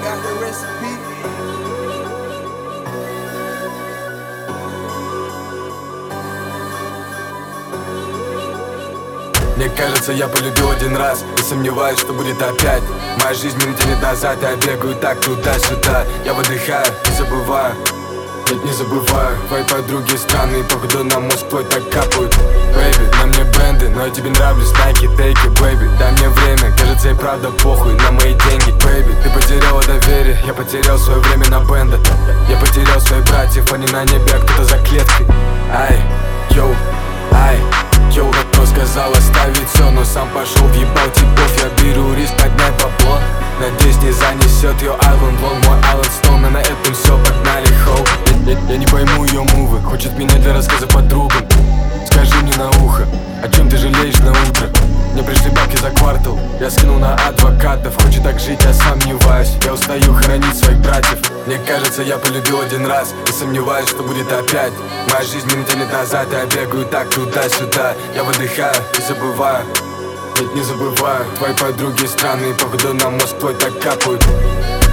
got the recipe. Мне кажется, я полюбил один раз и сомневаюсь, что будет опять. Моя жизнь меня тянет назад, я бегаю так туда-сюда. Я выдыхаю и забываю. Нет, не забываю. Твои подруги странные, походу на мозг твой так капают. Бэйби, на мне бренды, но я тебе нравлюсь. Nike, take it, baby, дай мне время. Кажется, и правда похуй на мои деньги. Бэйби, ты потеряла доверие, я потерял свое время на бенда. Я потерял своих братьев, они на небе, а кто-то за клеткой. Ай, йоу, ай. Йоу, кто сказал оставить все, но сам пошел въебал типов. Я беру риск поднять бабло. Надеюсь, не занесет ее Island Long, мой Island Stone. И на этом все, погнали, хоу. Я не пойму ее мувы, хочет меня для рассказа подругам. Скажи мне на ухо, о чем ты жалеешь на утро? Мне пришли бабки за квартал, я скинул на адвокатов. Хочет так жить, я сомневаюсь. Я устаю хоронить своих братьев. Мне кажется, я полюбил один раз и сомневаюсь, что будет опять. Моя жизнь меня тянет назад, я бегаю так туда-сюда. Я выдыхаю и забываю. Нет, не забываю. Твои подруги странные, походу на мозг твой так капают.